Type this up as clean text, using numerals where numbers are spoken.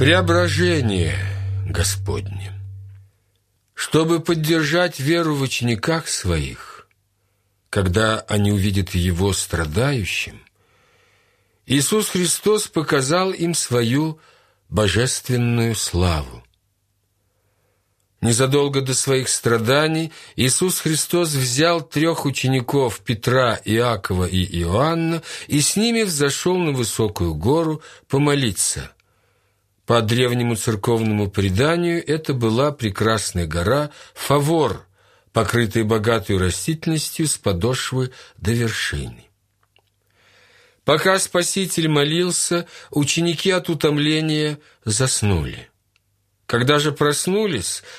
Преображение Господне. Чтобы поддержать веру в учениках своих, когда они увидят Его страдающим, Иисус Христос показал им свою божественную славу. Незадолго до своих страданий Иисус Христос взял 3 учеников Петра, Иакова и Иоанна и с ними взошел на высокую гору помолиться. По древнему церковному преданию это была прекрасная гора Фавор, покрытая богатой растительностью с подошвы до вершины. Пока Спаситель молился, ученики от утомления заснули. Когда же проснулись,